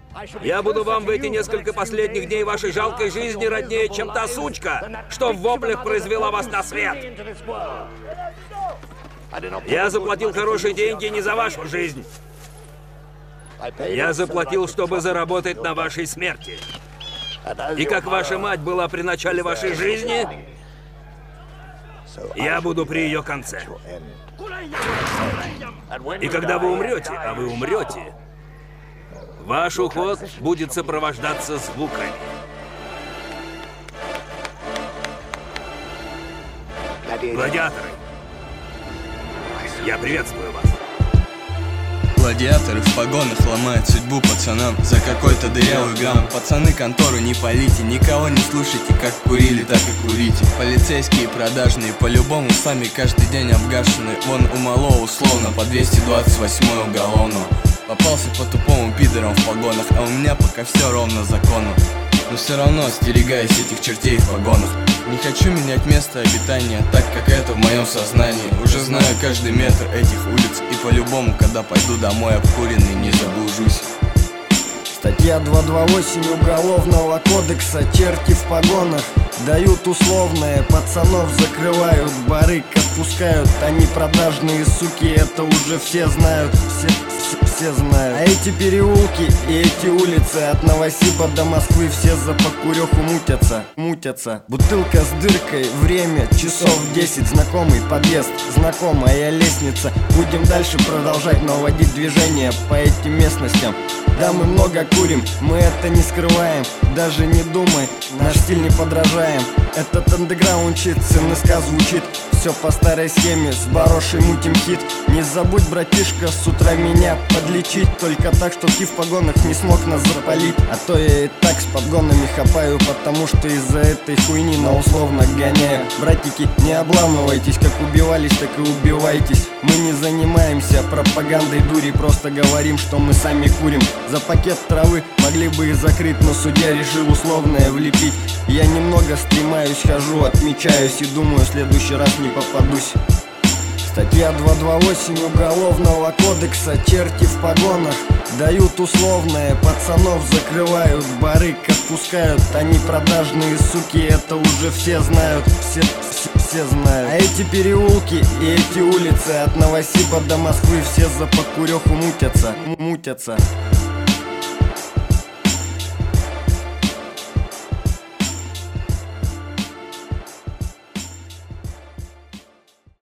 Я буду вам в эти несколько последних дней вашей жалкой жизни роднее, чем та сучка, что в воплях произвела вас на свет. Я заплатил хорошие деньги не за вашу жизнь. Я заплатил, чтобы заработать на вашей смерти. И как ваша мать была при начале вашей жизни, я буду при ее конце. И когда вы умрете, а вы умрете, ваш уход будет сопровождаться звуками. Гладиаторы, я приветствую вас. Гладиаторы в погонах ломают судьбу пацанам за какой-то дырявый грамм. Пацаны, контору не палите, никого не слушайте, как курили, так и курите. Полицейские продажные, по-любому сами каждый день обгашены. Вон у малого условно по 228 уголовно. Попался по тупому пидорам в погонах, а у меня пока все ровно закону. Но все равно остерегаюсь этих чертей в погонах. Не хочу менять место обитания, так как это в моем сознании. Уже знаю каждый метр этих улиц, и по-любому, когда пойду домой обкуренный, не заблужусь. Статья 228 Уголовного кодекса. Черти в погонах дают условное. Пацанов закрывают, барыг отпускают. Они продажные суки, это уже все знают. Все знают. А эти переулки и эти улицы от Новосиба до Москвы все за покуреху мутятся. Бутылка с дыркой, время часов 10. Знакомый подъезд, знакомая лестница. Будем дальше продолжать наводить движение по этим местностям. Да, мы много курим, мы это не скрываем. Даже не думай, наш стиль не подражаем. Этот андеграунд щит, сын СК звучит. Все по старой схеме, с барошей мутим хит. Не забудь, братишка, с утра меня подлечить. Только так, чтоб ты в погонах не смог нас запалить. А то я и так с подгонами хапаю, потому что из-за этой хуйни на условно гоняю. Братики, не обламывайтесь, как убивались, так и убивайтесь. Мы не занимаемся пропагандой дури, просто говорим, что мы сами курим. За пакет травы могли бы и закрыть, но судья решил условное влепить. Я немного стремаюсь, хожу, отмечаюсь и думаю, в следующий раз не попадусь. Статья 228 Уголовного кодекса. Черти в погонах дают условное. Пацанов закрывают, барыг отпускают. Они продажные суки, это уже все знают. Все знают. А эти переулки и эти улицы от Новосиба до Москвы все за покуреху мутятся.